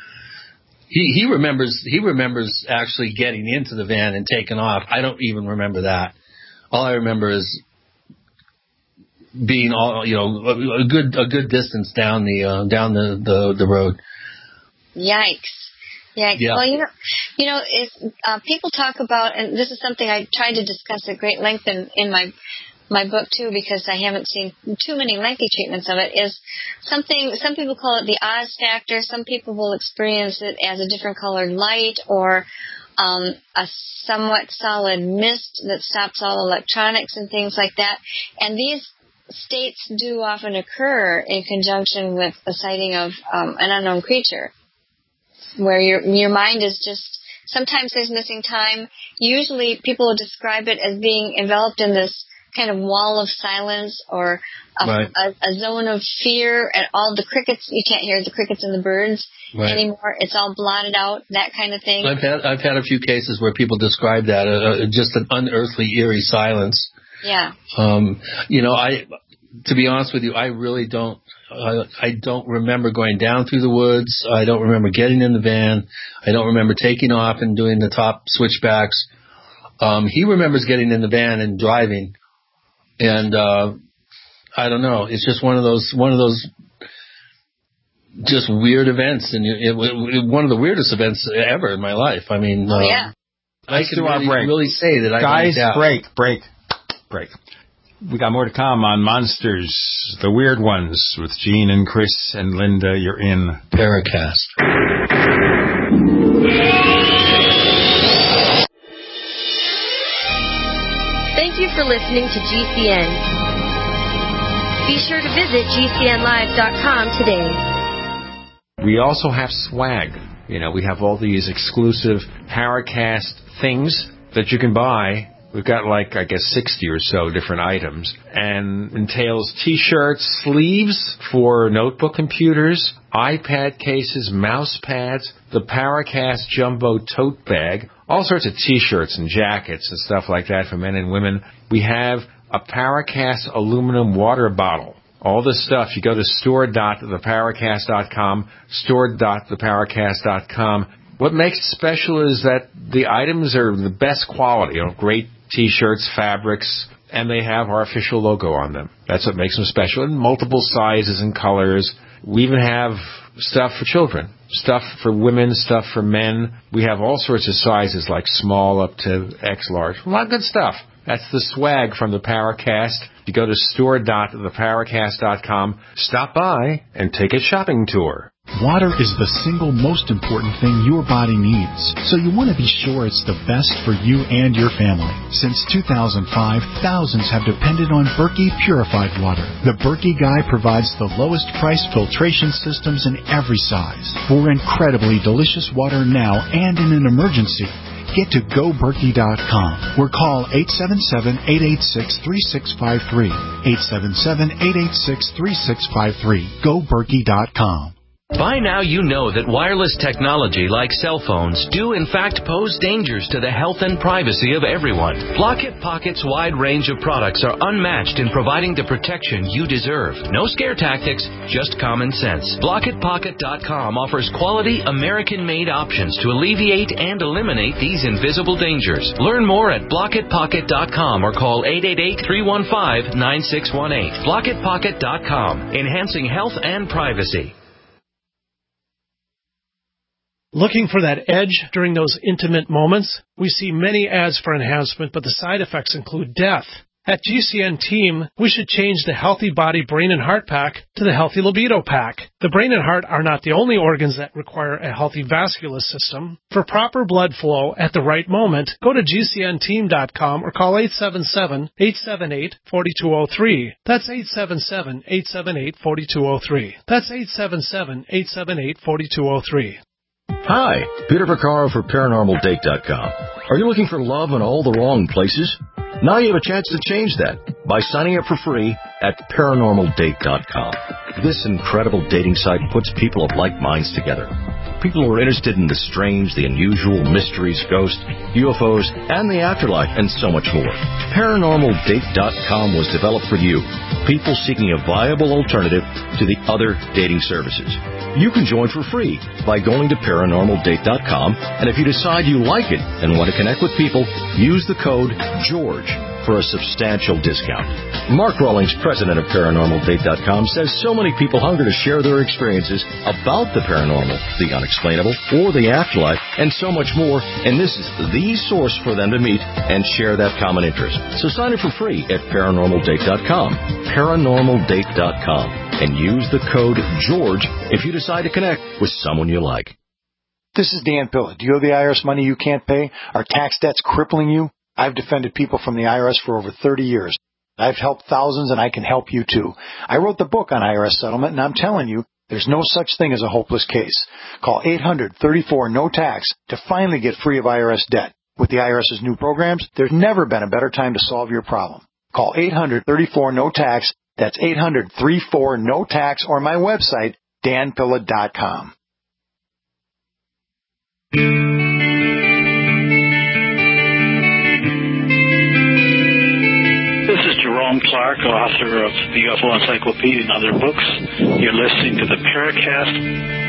He he remembers he remembers actually getting into the van and taking off. I don't even remember that. All I remember is being all you know a, a good a good distance down the uh, down the, the the road. Yikes. Yikes. Yeah. Well, you know, you know, if uh, people talk about, and this is something I tried to discuss at great length in, in my my book too, because I haven't seen too many lengthy treatments of it, is something, some people call it the Oz factor. Some people will experience it as a different colored light, or um, a somewhat solid mist that stops all electronics and things like that. And these states do often occur in conjunction with a sighting of um, an unknown creature, where your your mind is just, sometimes there's missing time. Usually people will describe it as being enveloped in this kind of wall of silence, or a, Right. a, a zone of fear, and all the crickets, you can't hear the crickets and the birds Right. anymore. It's all blotted out, that kind of thing. I've had I've had a few cases where people describe that uh, uh, just an unearthly, eerie silence. Yeah. Um, you know, I to be honest with you, I really don't. Uh, I don't remember going down through the woods. I don't remember getting in the van. I don't remember taking off and doing the top switchbacks. Um, he remembers getting in the van and driving, and uh, I don't know. It's just one of those one of those just weird events, and it, it, it, one of the weirdest events ever in my life. I mean, Oh, um, yeah. I Let's can do our really, break. really say that I Guys, blanked out. break, break, break. We got more to come on Monsters, the weird ones, with Gene and Chris and Linda. You're in Paracast. Thank you for listening to G C N. Be sure to visit G C N live dot com today. We also have swag. You know, we have all these exclusive Paracast things that you can buy. We've got like, I guess, sixty or so different items, and entails T-shirts, sleeves for notebook computers, iPad cases, mouse pads, the Paracast Jumbo tote bag, all sorts of T-shirts and jackets and stuff like that for men and women. We have a Paracast aluminum water bottle. All this stuff, you go to store dot the paracast dot com, store dot the paracast dot com. What makes it special is that the items are the best quality, you know, great T-shirts, fabrics, and they have our official logo on them. That's what makes them special, in multiple sizes and colors. We even have stuff for children, stuff for women, stuff for men. We have all sorts of sizes, like small up to X large. A lot of good stuff. That's the swag from the Paracast. You go to store dot the paracast dot com, stop by, and take a shopping tour. Water is the single most important thing your body needs, so you want to be sure it's the best for you and your family. Since two thousand five, thousands have depended on Berkey purified water. The Berkey Guy provides the lowest price filtration systems in every size for incredibly delicious water now and in an emergency. Get to go berkey dot com or call eight seven seven, eight eight six, three six five three. eight seven seven, eight eight six, three six five three. go berkey dot com. By now you know that wireless technology like cell phones do in fact pose dangers to the health and privacy of everyone. Blockit Pocket's wide range of products are unmatched in providing the protection you deserve. No scare tactics, just common sense. Blockit Pocket dot com offers quality American-made options to alleviate and eliminate these invisible dangers. Learn more at Blockit Pocket dot com or call eight eight eight, three one five, nine six one eight. Blockit Pocket dot com, enhancing health and privacy. Looking for that edge during those intimate moments? We see many ads for enhancement, but the side effects include death. At G C N Team, we should change the Healthy Body, Brain, and Heart Pack to the Healthy Libido Pack. The brain and heart are not the only organs that require a healthy vascular system. For proper blood flow at the right moment, go to G C N team dot com or call eight seven seven, eight seven eight, four two zero three. That's eight seven seven, eight seven eight, four two zero three. That's eight seven seven, eight seven eight, four two zero three. Hi, Peter Vaccaro for Paranormal Date dot com. Are you looking for love in all the wrong places? Now you have a chance to change that by signing up for free at Paranormal Date dot com. This incredible dating site puts people of like minds together. People who are interested in the strange, the unusual, mysteries, ghosts, U F Os, and the afterlife, and so much more. Paranormal Date dot com was developed for you, people seeking a viable alternative to the other dating services. You can join for free by going to Paranormal Date dot com, and if you decide you like it and want to connect with people, use the code GEORGE for a substantial discount. Mark Rawlings, president of Paranormal Date dot com, says so many people hunger to share their experiences about the paranormal, the unexplainable, or the afterlife, and so much more, and this is the source for them to meet and share that common interest. So sign up for free at Paranormal Date dot com, Paranormal Date dot com, and use the code GEORGE if you decide to connect with someone you like. This is Dan Pilla. Do you owe the I R S money you can't pay? Are tax debts crippling you? I've defended people from the I R S for over thirty years. I've helped thousands, and I can help you too. I wrote the book on I R S settlement, and I'm telling you, there's no such thing as a hopeless case. Call eight hundred, thirty-four, no tax to finally get free of I R S debt. With the IRS's new programs, there's never been a better time to solve your problem. Call eight hundred, thirty-four, no tax. That's eight hundred, thirty-four, no tax, or my website, dan pilla dot com. This is Jerome Clark, author of the U F O Encyclopedia and other books. You're listening to the Paracast.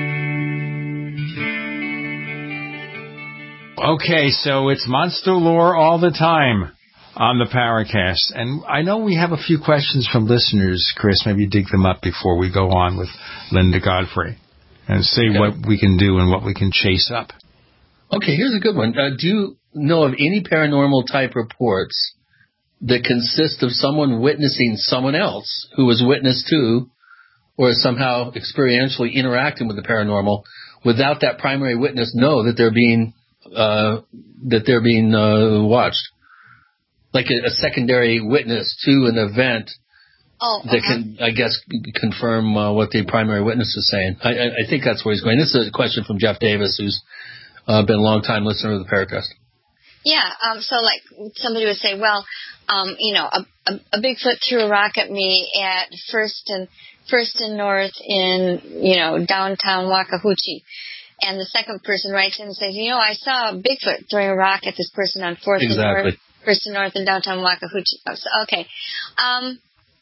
Okay, so it's monster lore all the time on the Paracast. And I know we have a few questions from listeners, Chris. Maybe dig them up before we go on with Linda Godfrey and see okay. what we can do and what we can chase up. Okay, here's a good one. Uh, do you know of any paranormal type reports that consist of someone witnessing someone else who was witnessed to or somehow experientially interacting with the paranormal without that primary witness know that they're being uh, that they're being uh, watched? Like a, a secondary witness to an event oh, that uh-huh. can, I guess, confirm uh, what the primary witness is saying. I, I, I think that's where he's going. This is a question from Jeff Davis, who's uh, been a long-time listener of the Paracast. Yeah, um, so like somebody would say, well, um, you know, a, a, a Bigfoot threw a rock at me at First and First and North in, you know, downtown Wakahuchi. And the second person writes in and says, you know, I saw a Bigfoot throwing a rock at this person on Fourth exactly. and North. First and North in downtown Wakahuchi. Oh, so, okay. Um,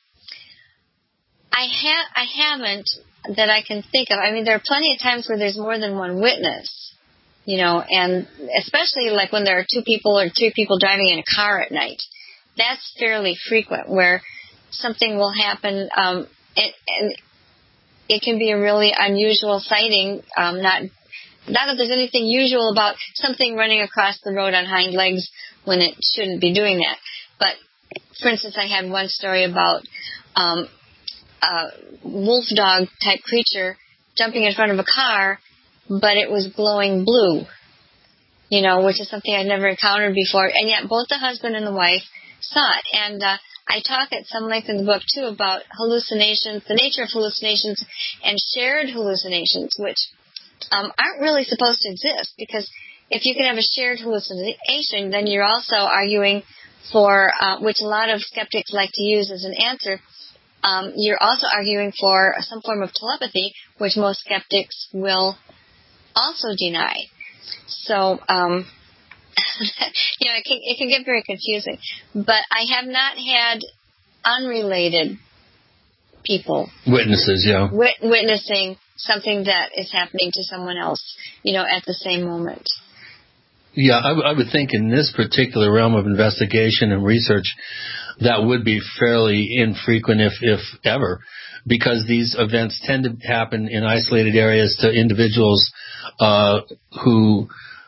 I ha- I haven't that I can think of. I mean, there are plenty of times where there's more than one witness, you know, and especially like when there are two people or three people driving in a car at night. That's fairly frequent where something will happen, um, and, and it can be a really unusual sighting, um, not Not that there's anything usual about something running across the road on hind legs when it shouldn't be doing that. But, for instance, I had one story about um, a wolf dog type creature jumping in front of a car, but it was glowing blue, you know, which is something I'd never encountered before. And yet both the husband and the wife saw it. And uh, I talk at some length in the book, too, about hallucinations, the nature of hallucinations and shared hallucinations, which Um, aren't really supposed to exist, because if you can have a shared hallucination, then you're also arguing for, uh, which a lot of skeptics like to use as an answer, um, you're also arguing for some form of telepathy, which most skeptics will also deny. So, um, you know, it can, it can get very confusing. But I have not had unrelated people. Witnesses, yeah. Wit- witnessing something that is happening to someone else, you know, at the same moment. Yeah, I, w- I would think in this particular realm of investigation and research, that would be fairly infrequent, if, if ever, because these events tend to happen in isolated areas to individuals uh, who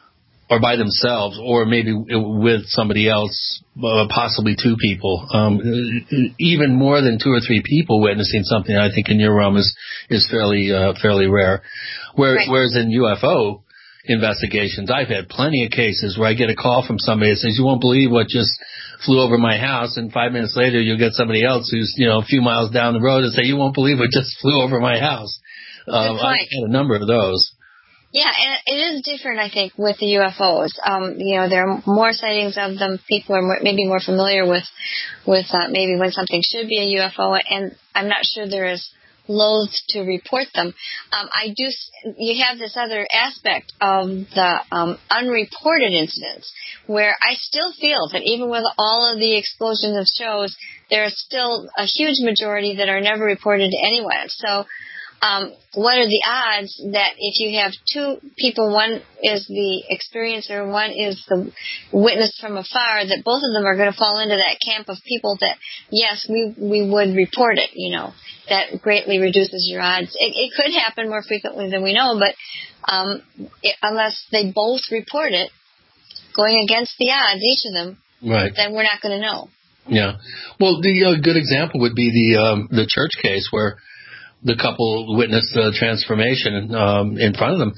or by themselves, or maybe with somebody else, uh, possibly two people. Um, even more than two or three people witnessing something, I think in your realm is is fairly uh, fairly rare. Where, right. Whereas in U F O investigations, I've had plenty of cases where I get a call from somebody that says, "You won't believe what just flew over my house," and five minutes later you'll get somebody else who's, you know, a few miles down the road and say, "You won't believe what just flew over my house." Um, I've had a number of those. Yeah, and it is different, I think, with the U F Os. Um, you know, there are more sightings of them. People are more, maybe more familiar with, with uh, maybe when something should be a U F O, and I'm not sure they're as loath to report them. Um, I do. You have this other aspect of the um, unreported incidents, where I still feel that even with all of the explosions of shows, there are still a huge majority that are never reported to anyone. So. Um, what are the odds that if you have two people, one is the experiencer, one is the witness from afar, that both of them are going to fall into that camp of people that, yes, we we would report it, you know. That greatly reduces your odds. It, it could happen more frequently than we know, but um, it, unless they both report it, going against the odds, each of them, right. then we're not going to know. Yeah. Well, the uh, good example would be the um, the church case where the couple witnessed the transformation um, in front of them.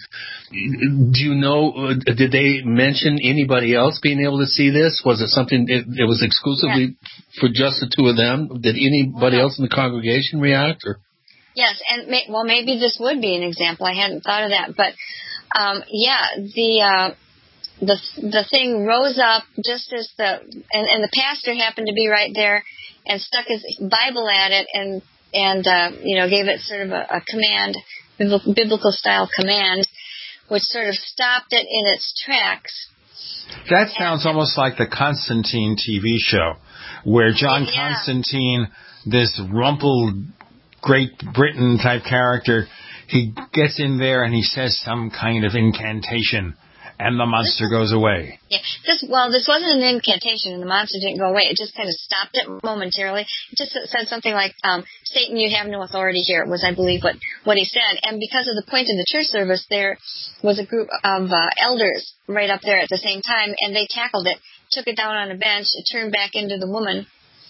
Do you know, uh, did they mention anybody else being able to see this? Was it something, it, it was exclusively yeah. for just the two of them? Did anybody else in the congregation react? Or? Yes, and may, well, maybe this would be an example. I hadn't thought of that. But, um, yeah, the uh, the the thing rose up just as the, and, and the pastor happened to be right there and stuck his Bible at it and and, uh, you know, gave it sort of a, a command, biblical-style command, which sort of stopped it in its tracks. That sounds and, almost like the Constantine T V show, where John yeah. Constantine, this rumpled Great Britain-type character, he gets in there and he says some kind of incantation, and the monster goes away. Yeah, this well, this wasn't an incantation, and the monster didn't go away. It just kind of stopped it momentarily. It just said something like, um, "Satan, you have no authority here," was, I believe, what, what he said. And because of the point in the church service, there was a group of uh, elders right up there at the same time, and they tackled it, took it down on a bench, it turned back into the woman,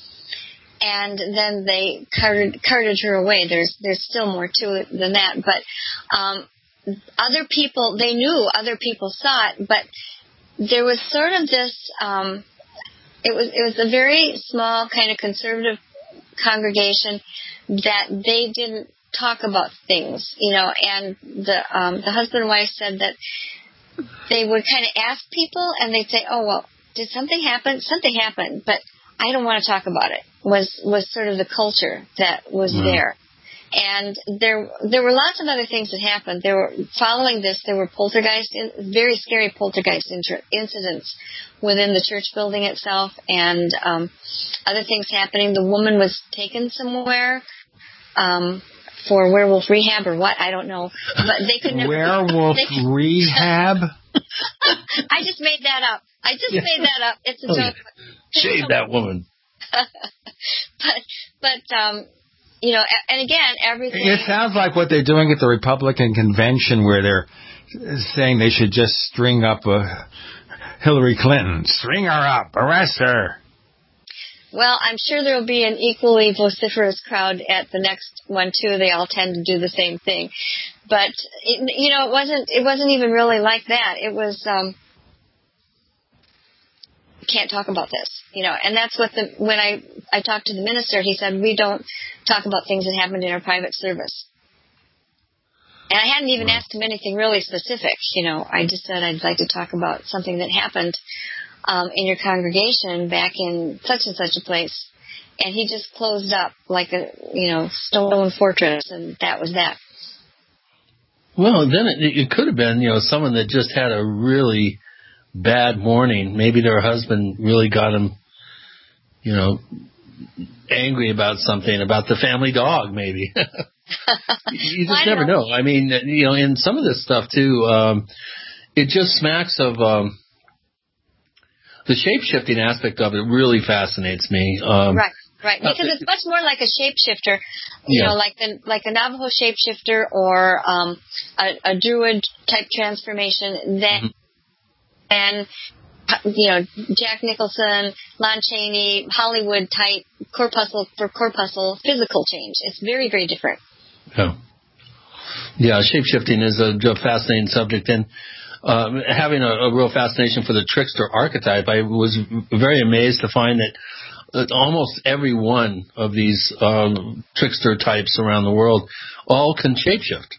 and then they carted, carted her away. There's there's still more to it than that, but um, other people, they knew other people saw it, but there was sort of this, um, it was it was a very small kind of conservative congregation that they didn't talk about things, you know, and the um, the husband and wife said that they would kind of ask people and they'd say, "Oh, well, did something happen? Something happened, but I don't want to talk about it," was, was sort of the culture that was mm-hmm. there. And there there were lots of other things that happened. There were, following this, there were poltergeist, very scary poltergeist inter, incidents within the church building itself, and um, other things happening. The woman was taken somewhere um, for werewolf rehab or what, I don't know. But they could never. Werewolf they, rehab? I just made that up. I just yeah. made that up. It's a oh, joke. Yeah. Shave that woman. but, but, um, you know, and again, everything. It sounds like what they're doing at the Republican convention, where they're saying they should just string up a Hillary Clinton. String her up. Arrest her. Well, I'm sure there will be an equally vociferous crowd at the next one too. They all tend to do the same thing, but it, you know, it wasn't. It wasn't even really like that. It was. Um, can't talk about this, you know, and that's what the, when I, I talked to the minister, he said, we don't talk about things that happened in our private service. And I hadn't even asked him anything really specific, you know, I just said I'd like to talk about something that happened um, in your congregation back in such and such a place. And he just closed up like a, you know, stone fortress, and that was that. Well, then it, it could have been, you know, someone that just had a really bad morning. Maybe their husband really got him, you know, angry about something, about the family dog, maybe. You just never know. know. I mean, you know, in some of this stuff, too, um, it just smacks of um, the shape-shifting aspect of it really fascinates me. Um, right, right. Because uh, it's much more like a shapeshifter, you yeah. know, like the, like a Navajo shapeshifter or um, a, a Druid-type transformation than... Mm-hmm. and, you know, Jack Nicholson, Lon Chaney, Hollywood type corpuscle for corpuscle physical change. It's very, very different. Yeah. Yeah, shape-shifting is a, a fascinating subject, and uh, having a, a real fascination for the trickster archetype, I was very amazed to find that uh, almost every one of these um, trickster types around the world all can shapeshift,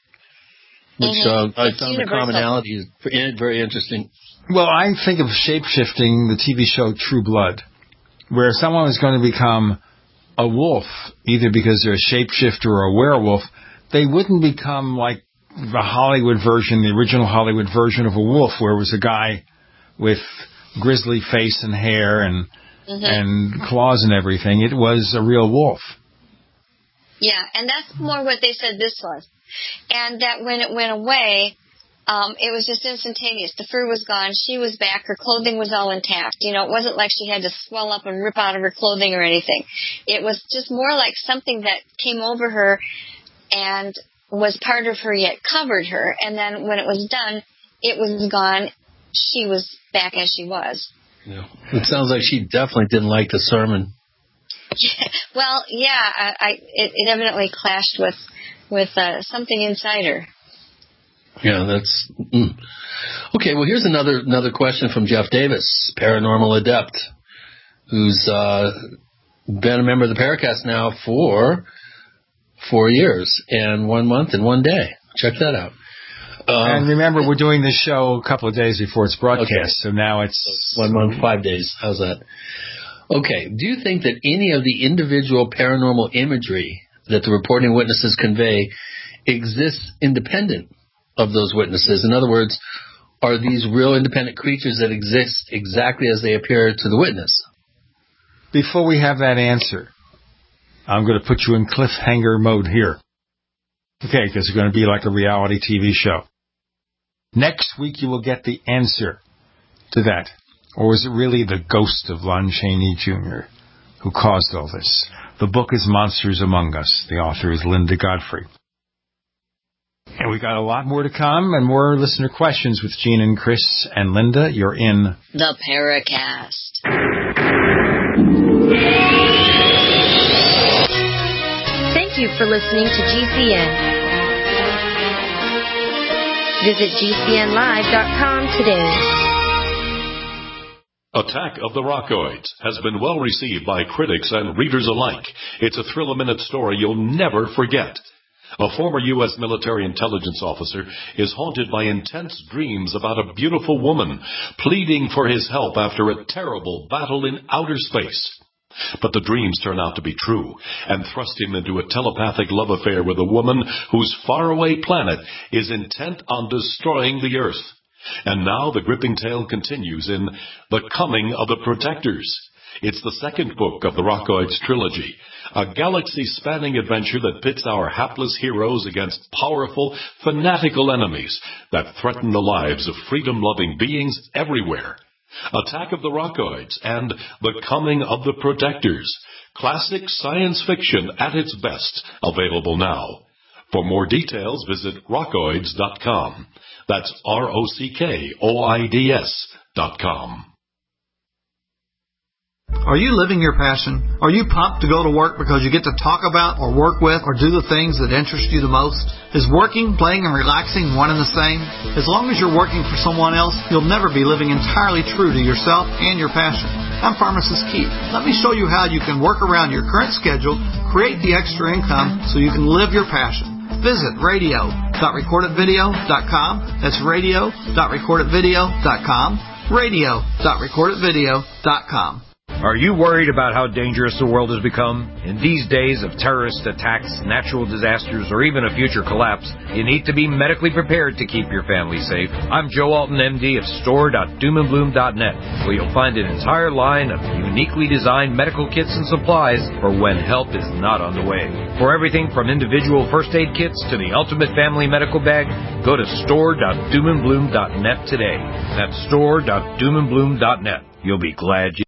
which mm-hmm. uh, I found the commonality is very interesting. Well, I think of shape-shifting, the T V show True Blood, where someone is going to become a wolf, either because they're a shapeshifter or a werewolf. They wouldn't become like the Hollywood version, the original Hollywood version of a wolf, where it was a guy with grizzly face and hair and mm-hmm. and claws and everything. It was a real wolf. Yeah, and that's more what they said this was. And that when it went away, um, it was just instantaneous. The fur was gone. She was back. Her clothing was all intact. You know, it wasn't like she had to swell up and rip out of her clothing or anything. It was just more like something that came over her and was part of her yet covered her. And then when it was done, it was gone. She was back as she was. Yeah. It sounds like she definitely didn't like the sermon. Well, yeah, I, I it, it evidently clashed with with uh, something inside her. Yeah, that's mm. Okay. Well, here's another another question from Jeff Davis, paranormal adept, who's uh, been a member of the Paracast now for four years and one month and one day. Check that out. Uh, and remember, we're doing this show a couple of days before it's broadcast, okay. so now it's so one month, five days. How's that? Okay. Do you think that any of the individual paranormal imagery that the reporting witnesses convey exists independent of those witnesses? In other words, are these real independent creatures that exist exactly as they appear to the witness? Before we have that answer, I'm going to put you in cliffhanger mode here. Okay, because it's going to be like a reality T V show. Next week you will get the answer to that. Or was it really the ghost of Lon Chaney Junior who caused all this? The book is Monsters Among Us. The author is Linda Godfrey. And we got a lot more to come and more listener questions with Gene and Chris and Linda. You're in the Paracast. Thank you for listening to G C N. Visit G C N live dot com today. Attack of the Rockoids has been well received by critics and readers alike. It's a thrill-a-minute story you'll never forget. A former U S military intelligence officer is haunted by intense dreams about a beautiful woman pleading for his help after a terrible battle in outer space. But the dreams turn out to be true and thrust him into a telepathic love affair with a woman whose faraway planet is intent on destroying the Earth. And now the gripping tale continues in The Coming of the Protectors. It's the second book of the Rockoids trilogy, a galaxy-spanning adventure that pits our hapless heroes against powerful, fanatical enemies that threaten the lives of freedom-loving beings everywhere. Attack of the Rockoids and The Coming of the Protectors. Classic science fiction at its best. Available now. For more details, visit rockoids dot com. That's R O C K O I D S dot com. Are you living your passion? Are you pumped to go to work because you get to talk about or work with or do the things that interest you the most? Is working, playing, and relaxing one and the same? As long as you're working for someone else, you'll never be living entirely true to yourself and your passion. I'm Pharmacist Keith. Let me show you how you can work around your current schedule, create the extra income so you can live your passion. Visit radio dot record it video dot com. That's radio dot record it video dot com. radio dot record it video dot com. Are you worried about how dangerous the world has become? In these days of terrorist attacks, natural disasters, or even a future collapse, you need to be medically prepared to keep your family safe. I'm Joe Alton, M D of store dot doom and bloom dot net, where you'll find an entire line of uniquely designed medical kits and supplies for when help is not on the way. For everything from individual first aid kits to the ultimate family medical bag, go to store dot doom and bloom dot net today. That's store dot doom and bloom dot net. You'll be glad you